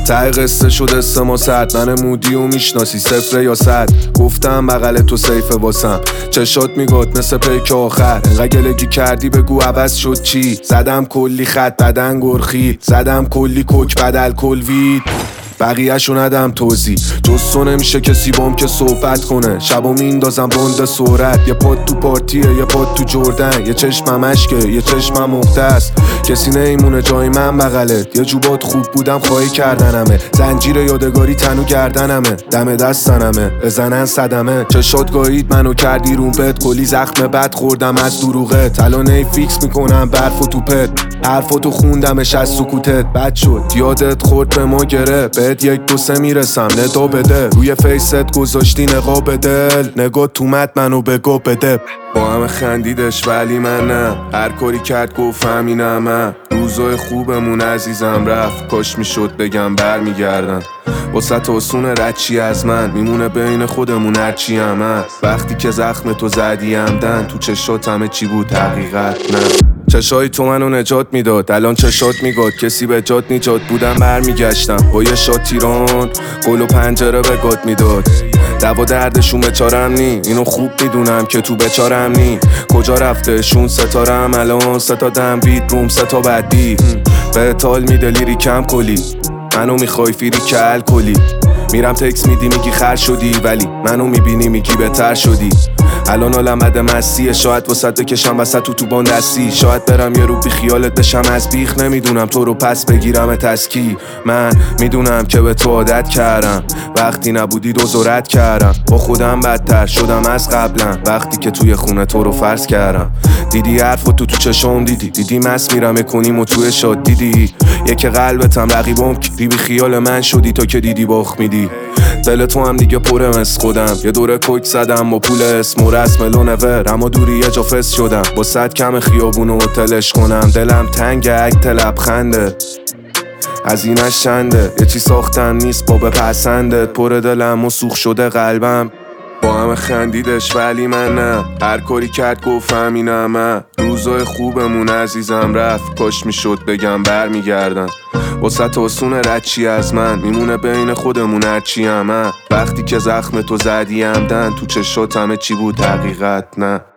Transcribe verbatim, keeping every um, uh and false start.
ته قصه شده سه ما صد. من مودی و میشناسی صفر یا صد. گفتم بغل تو سیفه واسم، چشات میگات مثل پیک آخر. انقدر گلگی کردی بگو عوض شد چی. زدم کلی خط بدن گرخید، زدم کلی کوک بدل کل وید. بقیه شو ندم توضیح، جز تو نمیشه کسی بام که صحبت کنه. شبا میندازم بند سرعت، یه پاد تو پارتیه یه پاد تو جردن. یه چشمم اشکه یه چشمم مختص، کسی نیمونه جای من بغلت. یه جوبات خوب بودم خواهی کردنمه، زنجیر یادگاری تنو گردنمه. دم دستنمه بزنن صدمه، چشات گاهید منو کردی رومپت. کلی زخم بد خوردم از دروغت، الان ای فیکس میکنم برف و توپت. حرفاتو خوندمش از سکوتت، بد شد یادت خورد به ما گره. بهت یک دو سه میرسم ندا بده، روی فیست گذاشتی نقاب دل. نگاه تومت منو بگو بده. با همه خندیدش ولی من نه، هر کاری کرد گفت همینم من. روزای خوبمون عزیزم رفت، کاش میشد بگم بر میگردن. واسه آسون رچی از من میمونه بین خودمون هرچی هم هست. وقتی که زخم تو زدی همدن، تو چشات همه چی بود حقیقت نه. چشای تو منو نجات میداد، الان چشات میگاد کسی به جات نیجات. بودم برمیگشتم با یه شات تیران، گل و پنجره به گات میداد. دوا دردشون بچارم نی، اینو خوب میدونم که تو بچارم نی. کجا رفته شون ستارم الان، ستا دم بیت روم ستا بدی. به تال میده لیری کم کلی، منو میخوای فیری که الکلی. میرم تکس میدی میگی خر شدی، ولی منو میبینی میگی بهتر شدی. الان عالم بده مسیه، شاید وسط بکشم وسط تو تو باندستی. شاید برم یه رو بی خیالت بشم از بیخ، نمیدونم تو رو پس بگیرم تسکی. من میدونم که به تو عادت کردم، وقتی نبودی دوزارت کردم. با خودم بدتر شدم از قبلا، وقتی که توی خونه تو رو فرض کردم. دیدی حرفو تو تو چشم دیدی، دیدی مس میرم کنیم و توی شاد دیدی. یک قلبتم رقیبم کی بی خیال من شدی، تا که دیدی باخ میدی. دل تو هم دیگه پره مثل خودم، یه دوره کوک زدم با پول اسم و رسم لونور. اما دوری یه جا فس شدم با صد کم خیابون و تلش کنم. دلم تنگ اکت لبخنده، از اینش چنده. یه چی ساختم نیست با بپسندت، پر دلم و سوخ شده قلبم. با همه خندیدش ولی من نه، هر کاری کرد گفت همینم من. روزای خوبمون عزیزم رفت، کاش میشد بگم بر میگردن. واسه آسون رچی از من میمونه بین خودمون هرچی هم. وقتی که زخم تو زدی همدن، تو چشات همه چی بود حقیقت نه.